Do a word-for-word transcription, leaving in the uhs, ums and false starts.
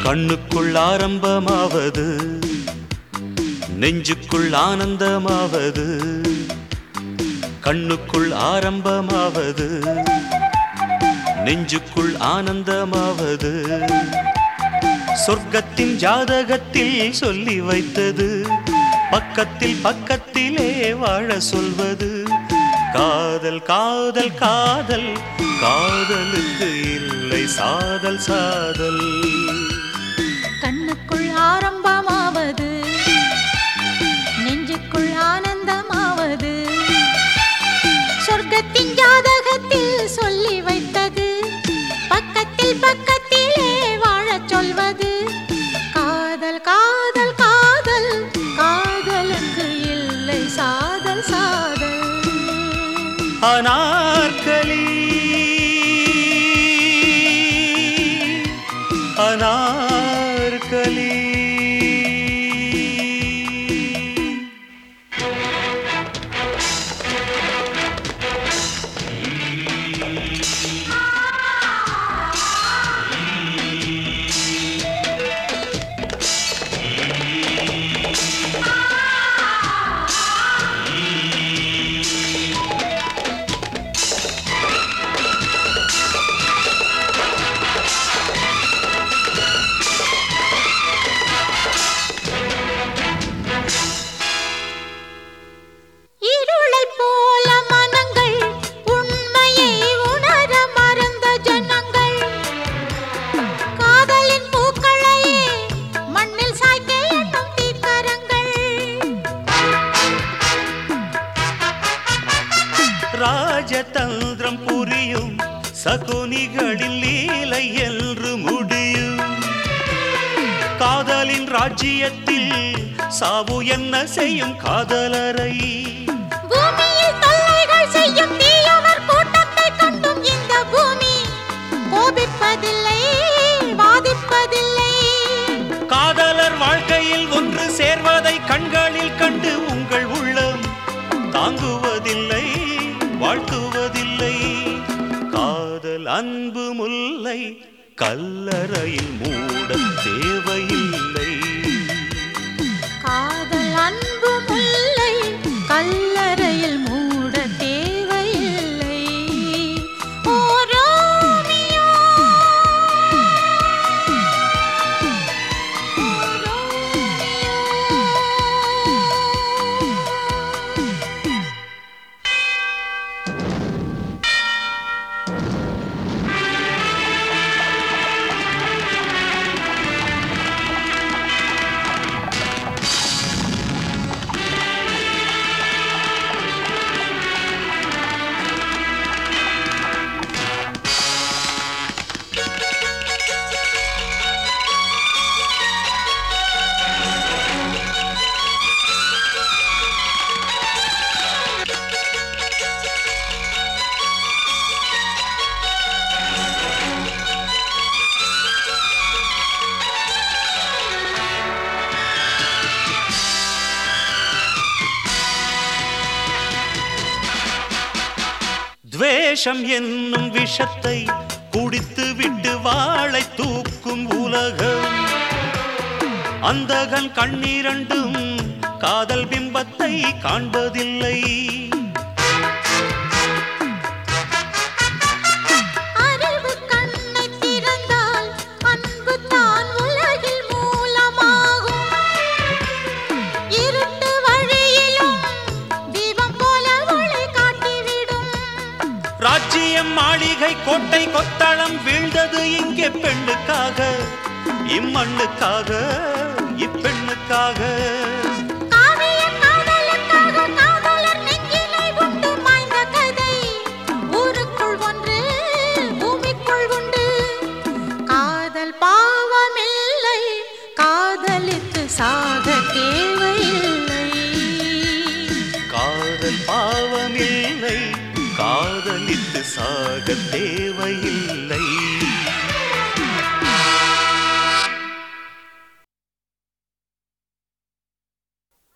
கண்ணுக்குள் ஆரம்பமாவது நெஞ்சுக்குள் ஆனந்தமாவது கண்ணுக்குள் ஆரம்பமாவது நெஞ்சுக்குள் ஆனந்தமாவது சொர்க்கத்தின் ஜாதகத்தில் சொல்லி வைத்தது பக்கத்தில் பக்கத்திலே வாழ சொல்வது காதல் காதல் காதல் காதலுக்கு இல்லை சாதல் சாதல் கண்ணுக்குள் ஆரம்பமாவது நெஞ்சுக்குள் ஆனந்தமாவது சொர்க்கத்தின் ஜாதகத்தில் சொல்லி வைத்தது பக்கத்தில் பக்கத்திலே வாழச் சொல்வது காதல் காதல் காதல் காதலுக்கு இல்லை சாதல் சாதல் அனார்கலி அனார்கலி ராஜதந்திரம் புரியும் சகுனிகளின் லீலை என்று முடியும் காதலின் ராஜ்யத்தில் சாவு என்ன செய்யும் காதலரை பூமியில் தொல்லைகள் செய்யும் தீயவர் கூட்டத்தை கண்டும் இந்த பூமி கோபிப்பதில்லை வாதிப்பதில்லை காதலர் வாழ்க்கையில் ஒன்று சேர்வதை கண்களில் கண்டு உங்கள் உள்ளம் தாங்குவதில்லை வாழ்த்துவதில்லை காதல் அன்பு முல்லை கல்லறையில் மூட தேவையில்லை காதல் அன்பு முல்லை கல்லறையில் மூட தேவையில்லை ஓ ரோமியோ ஓ ரோமியோ துவேஷம் என்னும் விஷத்தை குடித்து விட்டு வாளை தூக்கும் உலகம் அந்தகன் கண்ணீரண்டும் காதல் பிம்பத்தை காண்பதில்லை அறிவு கண்ணை திறந்தால் அன்பு தான் உலகில் மூலமாகும் இருட்டு வழியிலும் தீபம் போல ஒளி காட்டிவிடும் ராஜ்யம் மாளிகை கோட்டை கொத்தளம் வீழ்ந்தது இங்கே பெண்ணுக்காக இம்மண்ணுக்காக இப்பெண்ணுக்காக காவிய காதலுக்காக காதலர் நெஞ்சிலை உண்டு மாய்ந்த கதை ஊருக்குள் ஒன்று பூமிக்குள் உண்டு காதல் பாவமில்லை காதலித்து சாக தேவையில்லை காதல் பாவமில்லை காதலித்து சாக தேவையில்லை